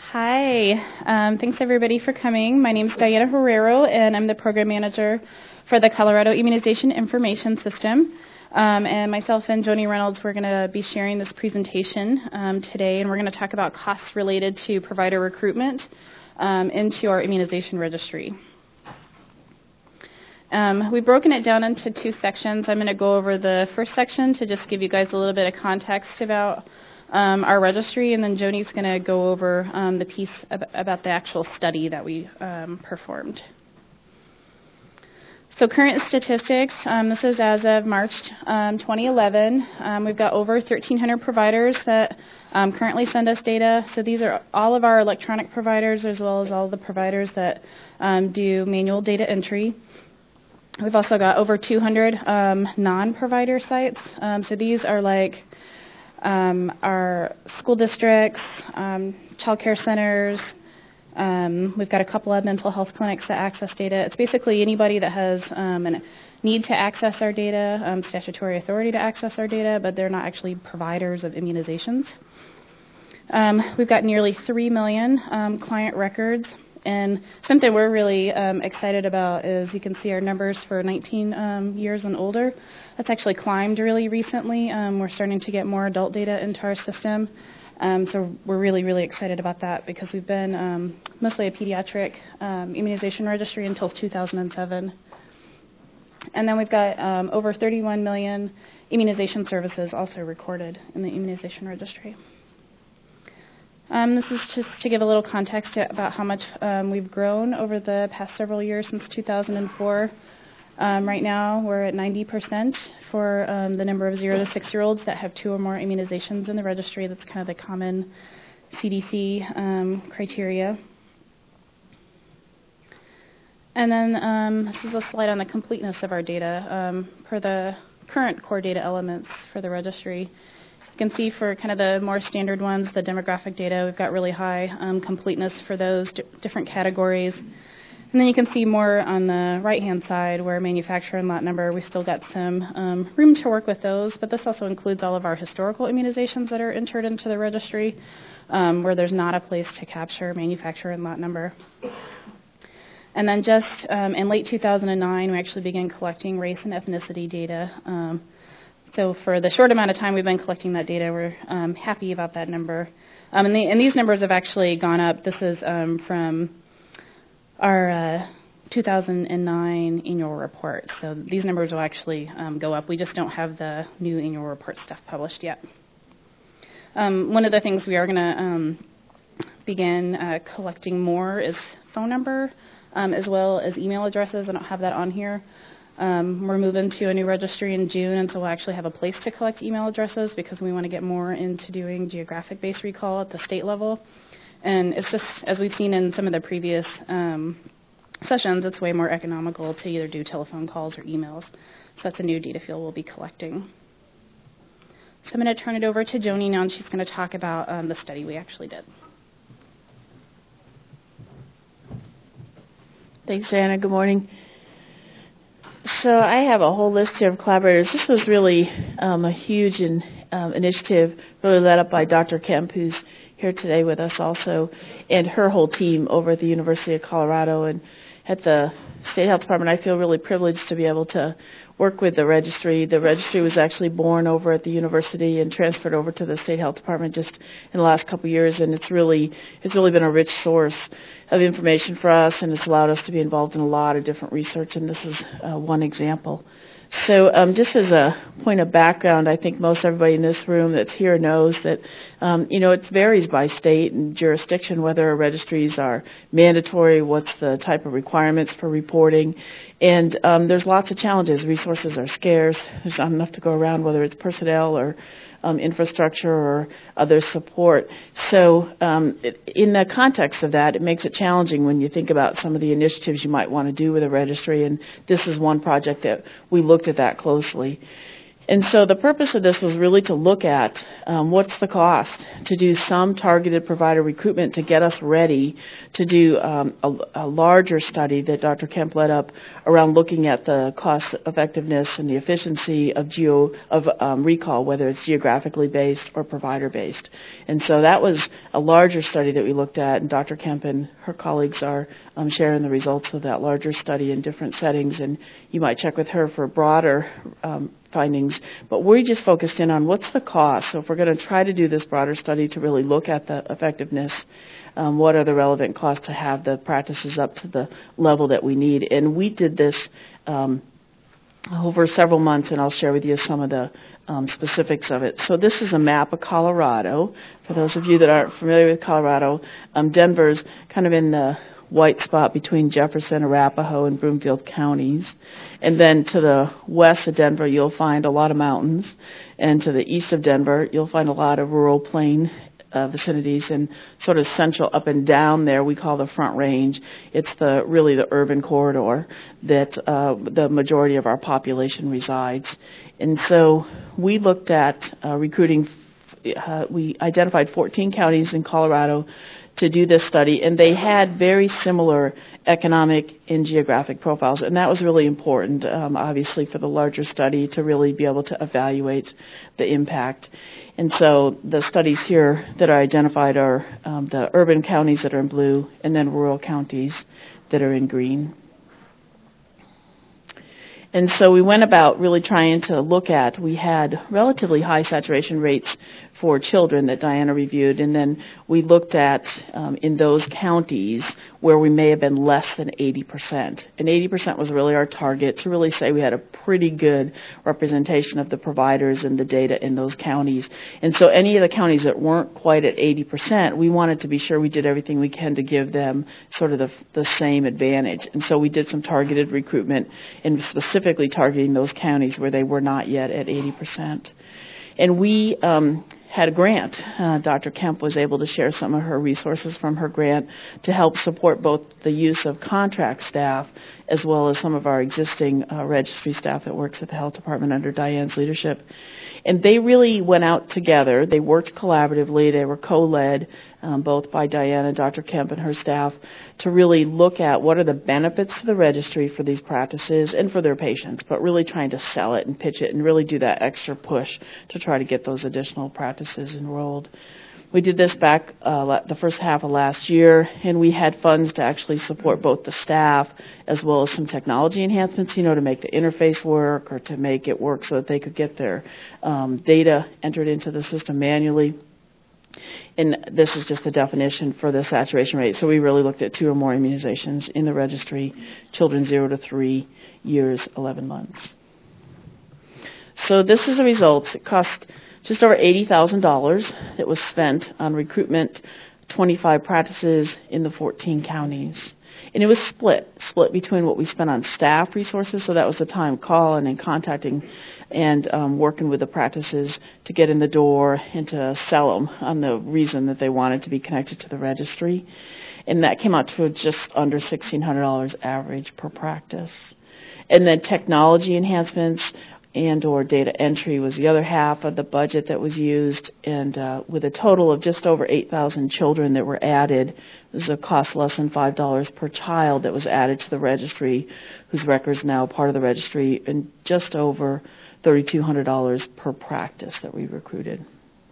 Hi, thanks everybody for coming. My name is Diana Herrero, and I'm the program manager for the Colorado Immunization Information System. And myself and Joni Reynolds, we're going to be sharing this presentation today, and we're going to talk about costs related to provider recruitment into our immunization registry. We've broken it down into two sections. I'm going to go over the first section to just give you guys a little bit of context about our registry, and then Joni's going to go over the piece about the actual study that we performed. So current statistics, this is as of March 2011. We've got over 1,300 providers that currently send us data. So these are all of our electronic providers as well as all the providers that do manual data entry. We've also got over 200 non-provider sites. So these are like our school districts, child care centers. We've got a couple of mental health clinics that access data. It's basically anybody that has a need to access our data, statutory authority to access our data, but they're not actually providers of immunizations. We've got nearly 3 million client records. And something we're really excited about is you can see our numbers for 19 years and older. That's actually climbed really recently. We're starting to get more adult data into our system. So we're really, really excited about that because we've been mostly a pediatric immunization registry until 2007. And then we've got over 31 million immunization services also recorded in the immunization registry. This is just to give a little context about how much we've grown over the past several years since 2004. Right now, we're at 90% for the number of 0 to 6-year-olds that have 2 or more immunizations in the registry. That's kind of the common CDC criteria. And then this is a slide on the completeness of our data for the current core data elements for the registry. You can see for kind of the more standard ones, the demographic data, we've got really high completeness for those different categories. And then you can see more on the right-hand side where manufacturer and lot number, we still got some room to work with those, but this also includes all of our historical immunizations that are entered into the registry where there's not a place to capture manufacturer and lot number. And then just in late 2009, we actually began collecting race and ethnicity data. So for the short amount of time we've been collecting that data, we're happy about that number. And these numbers have actually gone up. This is from our 2009 annual report. So these numbers will actually go up. We just don't have the new annual report stuff published yet. One of the things we are going to begin collecting more is phone number as well as email addresses. I don't have that on here. We're moving to a new registry in June, and so we'll actually have a place to collect email addresses because we want to get more into doing geographic-based recall at the state level. And it's just, as we've seen in some of the previous sessions, it's way more economical to either do telephone calls or emails. So that's a new data field we'll be collecting. So I'm going to turn it over to Joni now, and she's going to talk about the study we actually did. Thanks, Diana. Good morning. So I have a whole list here of collaborators. This was really a huge initiative, really led up by Dr. Kemp, who's here today with us also, and her whole team over at the University of Colorado and at the State Health Department. I feel really privileged to be able to work with the registry. The registry was actually born over at the university and transferred over to the State Health Department just in the last couple of years, and it's really been a rich source of information for us, and it's allowed us to be involved in a lot of different research, and this is one example. So just as a point of background, I think most everybody in this room that's here knows that, it varies by state and jurisdiction whether registries are mandatory, what's the type of requirements for reporting. And there's lots of challenges. Resources are scarce. There's not enough to go around, whether it's personnel or infrastructure or other support. So in the context of that, it makes it challenging when you think about some of the initiatives you might want to do with a registry, and this is one project that we looked at that closely. And so the purpose of this was really to look at what's the cost to do some targeted provider recruitment to get us ready to do a larger study that Dr. Kemp led up around looking at the cost effectiveness and the efficiency of recall, whether it's geographically based or provider based. And so that was a larger study that we looked at, and Dr. Kemp and her colleagues are sharing the results of that larger study in different settings, and you might check with her for broader findings, but we just focused in on what's the cost. So if we're going to try to do this broader study to really look at the effectiveness, what are the relevant costs to have the practices up to the level that we need. And we did this over several months, and I'll share with you some of the specifics of it. So this is a map of Colorado. For those of you that aren't familiar with Colorado, Denver's kind of in the white spot between Jefferson, Arapahoe, and Broomfield counties. And then to the west of Denver, you'll find a lot of mountains. And to the east of Denver, you'll find a lot of rural plain vicinities, and sort of central up and down there we call the Front Range. It's really the urban corridor that the majority of our population resides. And so we looked at recruiting. We identified 14 counties in Colorado to do this study, and they had very similar economic and geographic profiles, and that was really important, obviously, for the larger study to really be able to evaluate the impact. And so the studies here that are identified are the urban counties that are in blue, and then rural counties that are in green. And so we went about really trying to look at, we had relatively high saturation rates for children that Diana reviewed, and then we looked at in those counties where we may have been less than 80%. And 80% was really our target to really say we had a pretty good representation of the providers and the data in those counties. And so any of the counties that weren't quite at 80%, we wanted to be sure we did everything we can to give them sort of the same advantage. And so we did some targeted recruitment, and specifically targeting those counties where they were not yet at 80%. And we had a grant. Dr. Kemp was able to share some of her resources from her grant to help support both the use of contract staff as well as some of our existing registry staff that works at the health department under Diane's leadership. And they really went out together. They worked collaboratively. They were co-led both by Diane and Dr. Kemp and her staff to really look at what are the benefits to the registry for these practices and for their patients, but really trying to sell it and pitch it and really do that extra push to try to get those additional practices enrolled. We did this back the first half of last year, and we had funds to actually support both the staff as well as some technology enhancements, to make the interface work or to make it work so that they could get their data entered into the system manually. And this is just the definition for the saturation rate. So we really looked at 2 or more immunizations in the registry, children 0 to 3 years, 11 months. So this is the results. It cost just over $80,000 that was spent on recruitment, 25 practices in the 14 counties. And it was split between what we spent on staff resources, so that was the time calling and contacting and working with the practices to get in the door and to sell them on the reason that they wanted to be connected to the registry. And that came out to just under $1,600 average per practice. And then technology enhancements and or data entry was the other half of the budget that was used, and with a total of just over 8,000 children that were added. This is a cost less than $5 per child that was added to the registry, whose record's now part of the registry, and just over $3,200 per practice that we recruited.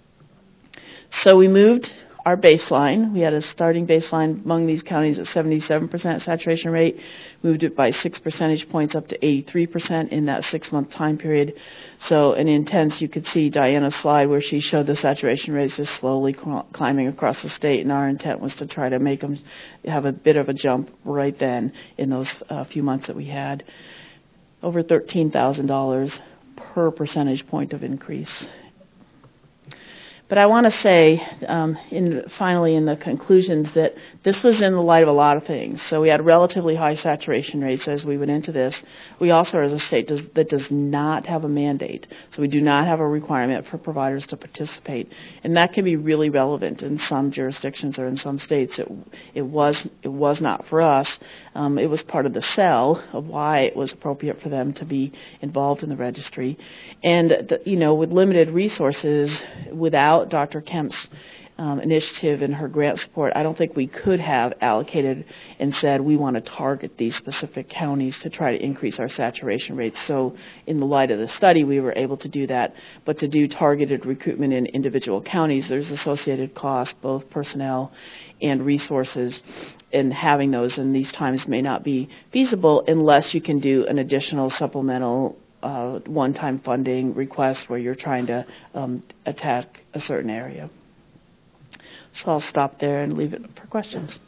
So we moved our baseline. We had a starting baseline among these counties at 77% saturation rate, moved it by 6 percentage points up to 83% in that 6-month time period. So in intense, you could see Diana's slide where she showed the saturation rates just slowly climbing across the state, and our intent was to try to make them have a bit of a jump right then in those few months that we had. Over $13,000 per percentage point of increase. But I want to say, finally in the conclusions, that this was in the light of a lot of things. So we had relatively high saturation rates as we went into this. We also, as a state, that does not have a mandate. So we do not have a requirement for providers to participate. And that can be really relevant in some jurisdictions or in some states. It was not for us. It was part of the sell of why it was appropriate for them to be involved in the registry. And, with limited resources, without Dr. Kemp's initiative and her grant support, I don't think we could have allocated and said we want to target these specific counties to try to increase our saturation rates. So in the light of the study, we were able to do that. But to do targeted recruitment in individual counties, there's associated costs, both personnel and resources, and having those in these times may not be feasible unless you can do an additional supplemental one-time funding request where you're trying to attack a certain area. So I'll stop there and leave it for questions.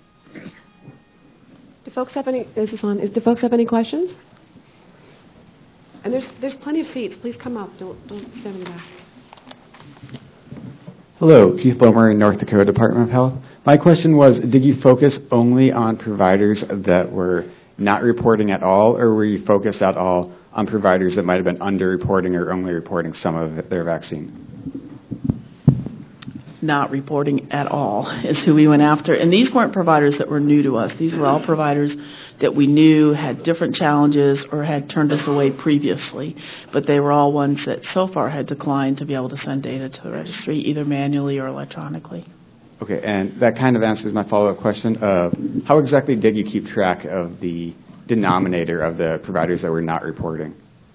Do folks have any? Is this on? Do folks have any questions? And there's plenty of seats. Please come up. Don't stand in the back. Hello, Keith Blomer, North Dakota Department of Health. My question was, did you focus only on providers that were not reporting at all, or were you focused at all on providers that might have been underreporting or only reporting some of their vaccine? Not reporting at all is who we went after. And these weren't providers that were new to us. These were all providers that we knew had different challenges or had turned us away previously. But they were all ones that so far had declined to be able to send data to the registry, either manually or electronically. Okay, and that kind of answers my follow-up question. How exactly did you keep track of the denominator of the providers that were not reporting?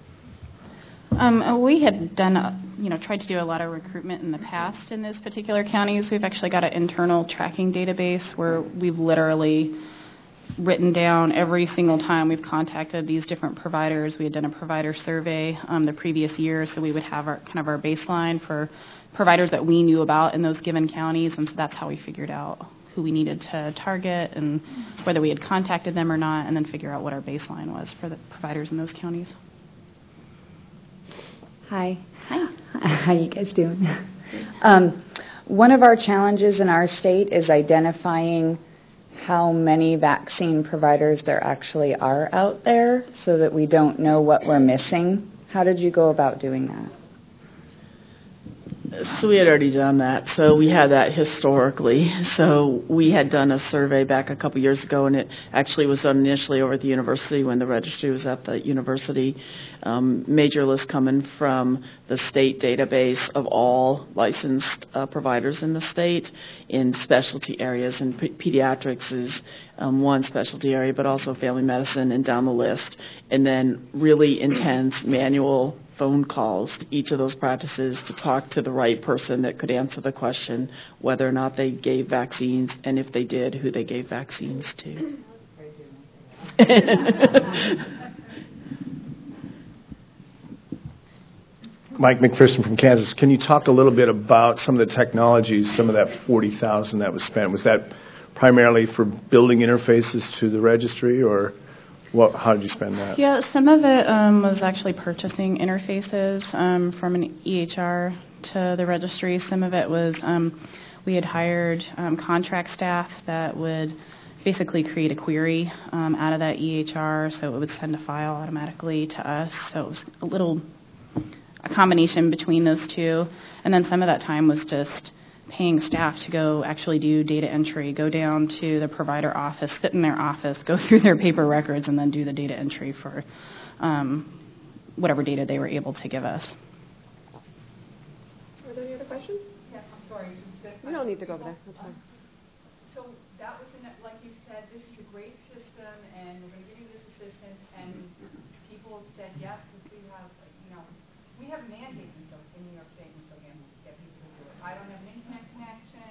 We had done, tried to do a lot of recruitment in the past in those particular counties. We've actually got an internal tracking database where we've literally written down every single time we've contacted these different providers. We had done a provider survey the previous year, so we would have our baseline for providers that we knew about in those given counties, and so that's how we figured out who we needed to target and whether we had contacted them or not, and then figure out what our baseline was for the providers in those counties. Hi. How you guys doing? One of our challenges in our state is identifying how many vaccine providers there actually are out there so that we don't know what we're missing. How did you go about doing that? So we had already done that. So we had that historically. So we had done a survey back a couple years ago, and it actually was done initially over at the university when the registry was at the university. Major list coming from the state database of all licensed providers in the state in specialty areas, and pediatrics is one specialty area, but also family medicine and down the list. And then really intense manual phone calls to each of those practices to talk to the right person that could answer the question whether or not they gave vaccines, and if they did, who they gave vaccines to. Mike McPherson from Kansas. Can you talk a little bit about some of the technologies, some of that $40,000 that was spent? Was that primarily for building interfaces to the registry, or how did you spend that? Yeah, some of it was actually purchasing interfaces from an EHR to the registry. Some of it was we had hired contract staff that would basically create a query out of that EHR, so it would send a file automatically to us. So it was a combination between those two. And then some of that time was just paying staff to go actually do data entry, go down to the provider office, sit in their office, go through their paper records, and then do the data entry for whatever data they were able to give us. Are there any other questions? Yeah, I'm sorry. You don't need to go over there. That's fine. So that was, like you said, this is a great system, and we're going to give you this assistance, and people said yes, because we have mandates in New York State and so again, get people to do it. I don't have an internet connection.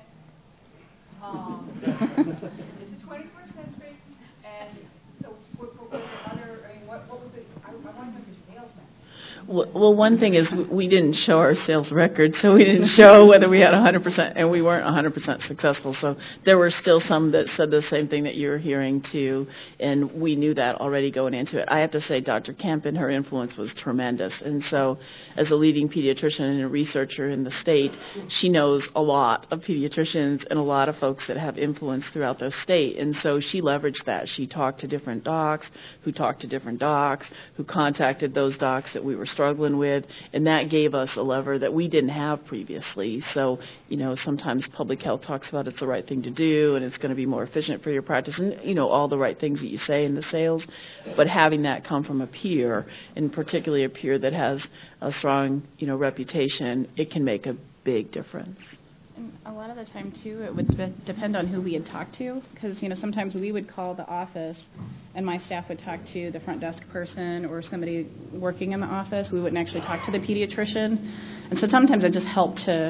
This is 21st century, and so what was it? I want to know your sales message. Well, one thing is we didn't show our sales record, so we didn't show whether we had 100%, and we weren't 100% successful. So there were still some that said the same thing that you're hearing too, and we knew that already going into it. I have to say, Dr. Kemp and her influence was tremendous, and so as a leading pediatrician and a researcher in the state, she knows a lot of pediatricians and a lot of folks that have influence throughout the state, and so she leveraged that. She talked to different docs, who talked to different docs, who contacted those docs that we were struggling with, and that gave us a lever that we didn't have previously. So, sometimes public health talks about it's the right thing to do and it's going to be more efficient for your practice and, all the right things that you say in the sales, but having that come from a peer, and particularly a peer that has a strong, reputation, it can make a big difference. And a lot of the time, too, it would depend on who we had talked to, because, sometimes we would call the office, and my staff would talk to the front desk person or somebody working in the office. We wouldn't actually talk to the pediatrician. And so sometimes it just helped to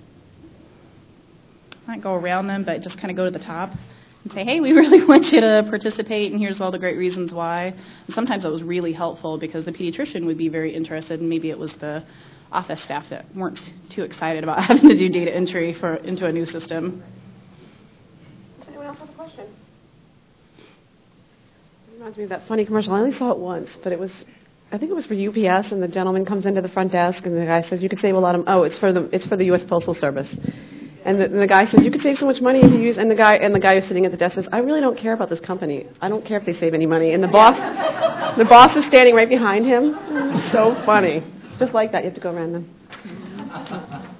not go around them, but just kind of go to the top and say, hey, we really want you to participate, and here's all the great reasons why. And sometimes it was really helpful because the pediatrician would be very interested, and maybe it was the office staff that weren't too excited about having to do data entry into a new system. Does anyone else have a question? It reminds me of that funny commercial. I only saw it once, but I think it was for UPS, and the gentleman comes into the front desk, and the guy says, you could save a lot of, it's for the U.S. Postal Service. And the guy says, you could save so much money if you use, and the guy who's sitting at the desk says, I really don't care about this company. I don't care if they save any money. And the boss is standing right behind him. So funny. Just like that, you have to go around them.